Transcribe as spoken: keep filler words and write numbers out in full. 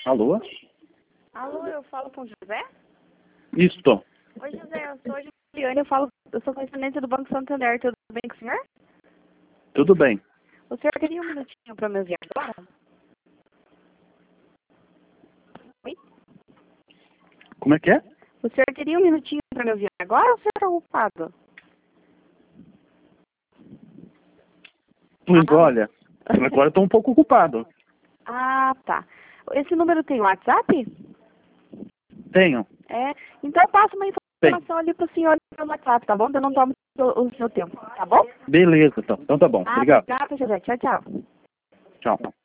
Alô? Alô, eu falo com o José? Isto. Oi, José, eu sou a Juliane, eu falo, eu sou correspondente do Banco Santander, tudo bem com o senhor? Tudo bem. O senhor teria um minutinho para me ouvir agora? Oi? Como é que é? O senhor teria um minutinho para me ouvir agora ou o senhor está ocupado? Pois Ah. olha, agora eu estou um pouco ocupado. Ah, tá. Esse número tem WhatsApp? Tenho. É, então eu passo uma Tem. informação ali para o senhor pelo WhatsApp, tá bom? Eu não tomo o o seu tempo, tá bom? Beleza, então. Então tá bom. Ah, Obrigado. obrigada, José. Tchau, tchau. Tchau.